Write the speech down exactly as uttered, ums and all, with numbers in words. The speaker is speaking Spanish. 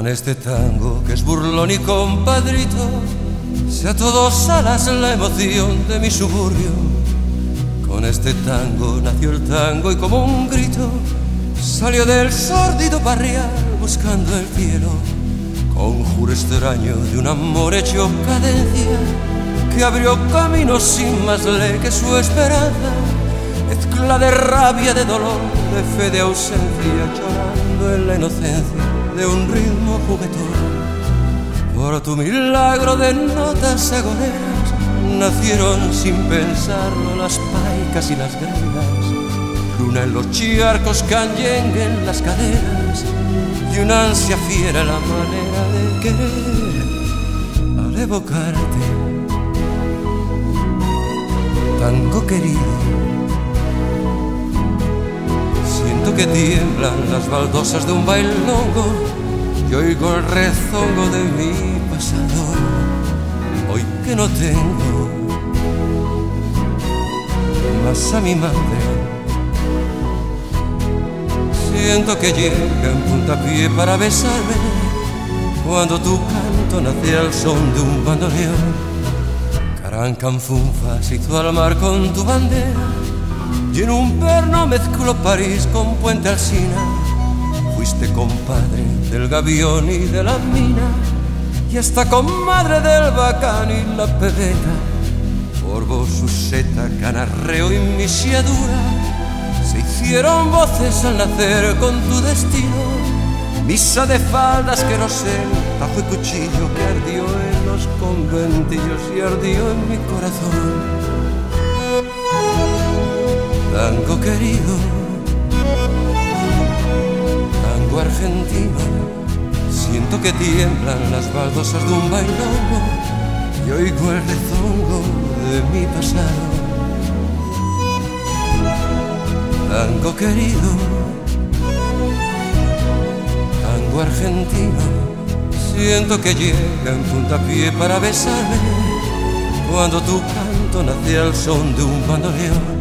este tango que es burlón y compadrito, si a todos alas la emoción de mi suburbio. Con este tango nació el tango y como un grito salió del sórdido barrial buscando el cielo. Conjuro extraño de un amor hecho cadencia que abrió camino sin más ley que su esperanza. Mezcla de rabia, de dolor, de fe, de ausencia, llorando en la inocencia de un ritmo juguetón. Por tu milagro de notas agoneras nacieron sin pensarlo las paicas y las gregas. Luna en los charcos, canyengue en las caderas y una ansia fiera la manera de querer. Al evocarte, tango querido, siento que tiemblan las baldosas de un bailongo y oigo el rezongo de mi pasado. Hoy que no tengo más a mi madre, siento que llega en puntapié para besarme cuando tu canto nace al son de un bandoneón. Carancanfunfa se hizo al mar con tu bandera y en un perno mezcló París con Puente Alsina. Fuiste compadre del gavión y de la mina y hasta comadre del bacán y la pebeta. Por vos su seta, canarreo y misiadura se hicieron voces al nacer con tu destino. Misa de faldas, querosén, tajo y cuchillo que ardió en los conventillos y ardió en mi corazón. Tango querido, tango argentino, siento que tiemblan las baldosas de un bailongo y oigo el rezongo de mi pasado. Tango querido, tango argentino, siento que llega en puntapié para besarme cuando tu canto nace al son de un bandoneón.